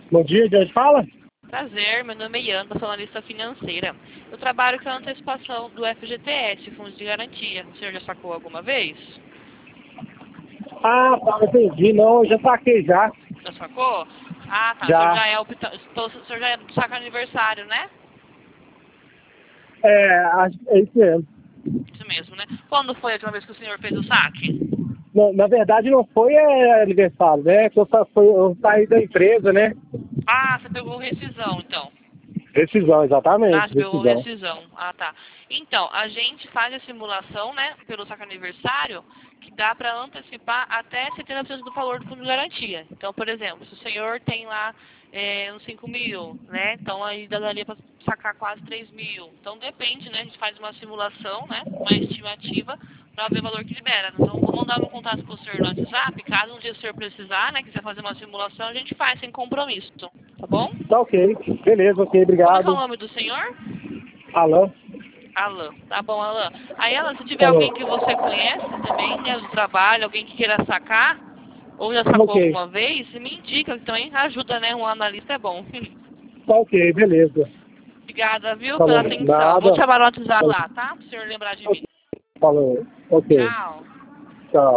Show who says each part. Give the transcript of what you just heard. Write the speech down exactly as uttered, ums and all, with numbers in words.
Speaker 1: Bom dia, de onde fala?
Speaker 2: Prazer, meu nome é Iana, sou analista financeira. Eu trabalho com a antecipação do F G T S, Fundo de Garantia. O senhor já sacou alguma vez?
Speaker 1: Ah, tá, entendi. Não, eu já saquei já.
Speaker 2: Já sacou? Ah, tá. O senhor
Speaker 1: Já.
Speaker 2: já é, opta... o senhor já é do saco aniversário, né?
Speaker 1: É, acho- é isso mesmo.
Speaker 2: Isso mesmo, né? Quando foi a última vez que o senhor fez o saque?
Speaker 1: Não, na verdade não foi é, aniversário, né? Que eu, sa- foi, eu saí da empresa, né?
Speaker 2: Ah, você pegou rescisão, então.
Speaker 1: Decisão,
Speaker 2: Ah,
Speaker 1: exatamente,
Speaker 2: você pegou
Speaker 1: decisão.
Speaker 2: rescisão. Ah, tá. Então, a gente faz a simulação, né, pelo saque aniversário, que dá para antecipar até setenta por cento do valor do fundo de garantia. Então, por exemplo, se o senhor tem lá é, uns cinco mil, né, então aí daria para sacar quase três mil. Então, depende, né, a gente faz uma simulação, né, uma estimativa, para ver o valor que libera. Então, vou mandar meu contato para o senhor no WhatsApp, caso um dia o senhor precisar, né, quiser fazer uma simulação, a gente faz sem compromisso, tá bom?
Speaker 1: Tá ok. Beleza, ok,
Speaker 2: Como é que é o
Speaker 1: obrigado.
Speaker 2: nome do senhor?
Speaker 1: Alô?
Speaker 2: Alan, tá bom, Alan. Aí, Alan, se tiver
Speaker 1: Falou.
Speaker 2: alguém que você conhece também, né, do trabalho, alguém que queira sacar, ou já sacou
Speaker 1: Ok.
Speaker 2: alguma vez, me indica, que também ajuda, né, um analista é bom.
Speaker 1: Tá ok, beleza.
Speaker 2: Obrigada, viu, pela
Speaker 1: Falou.
Speaker 2: atenção. Vou te
Speaker 1: Nada.
Speaker 2: chamar no WhatsApp lá, tá? Para o senhor lembrar de mim.
Speaker 1: Falou. Ok.
Speaker 2: Tchau.